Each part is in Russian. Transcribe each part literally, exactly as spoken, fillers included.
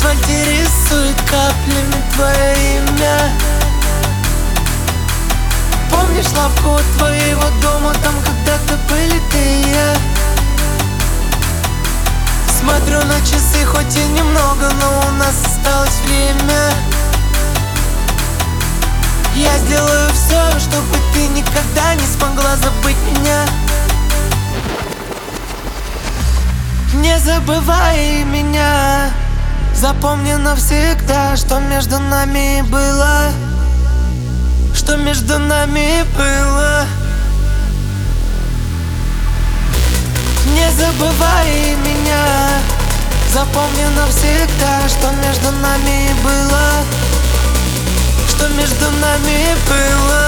асфальте рисует каплями твое имя. Помнишь лавку у твоего дома, там когда-то были ты и я? Смотрю на часы, хоть и немного, но у нас осталось время. Я сделаю все, чтобы ты никогда не смогла забыть меня. Не забывай меня, запомни навсегда, что между нами было, что между нами было. Не забывай меня, запомни навсегда, что между нами было, что между нами было.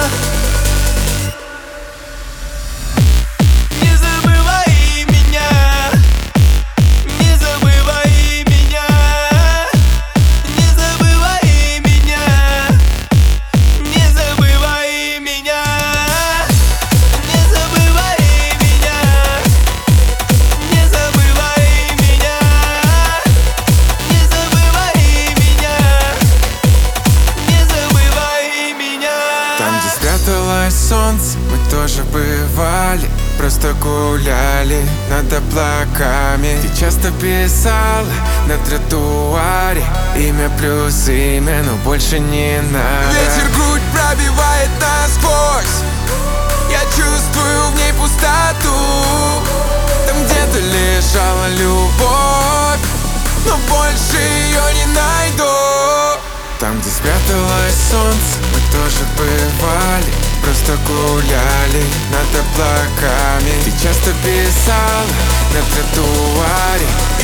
Солнце, мы тоже бывали, просто гуляли над облаками. Ты часто писала на тротуаре имя плюс имя, но больше не надо. Ветер грудь пробивает насквозь, я чувствую в ней пустоту. Там где-то лежала любовь, но больше ее не найду. Там, где спряталось солнце, мы тоже бывали, просто гуляли над облаками. Ты часто писала на тротуаре